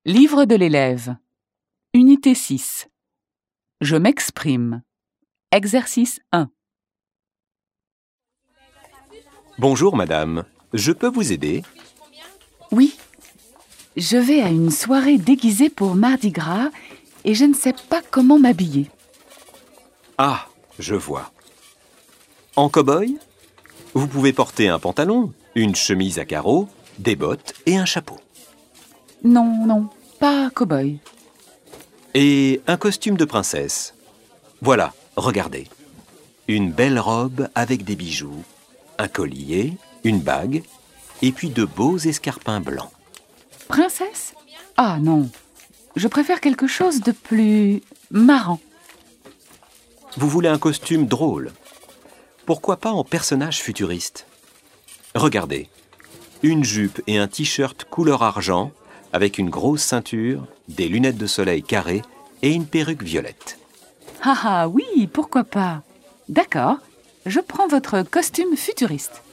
Livre de l'élève. Unité 6. Je m'exprime. Exercice 1. Bonjour madame, je peux vous aider? Oui. Je vais à une soirée déguisée pour Mardi Gras et je ne sais pas comment m'habiller. Ah, je vois. En cow-boy? Vous pouvez porter un pantalon, une chemise à carreaux, des bottes et un chapeau. Non, pas cow-boy. Et un costume de princesse. Voilà, regardez. Une belle robe avec des bijoux, un collier, une bague, et puis de beaux escarpins blancs. Princesse? Ah non, je préfère quelque chose de plus marrant. Vous voulez un costume drôle? Pourquoi pas en personnage futuriste? Regardez, une jupe et un t-shirt couleur argent avec une grosse ceinture, des lunettes de soleil carrées et une perruque violette. Ah oui, pourquoi pas? D'accord, je prends votre costume futuriste.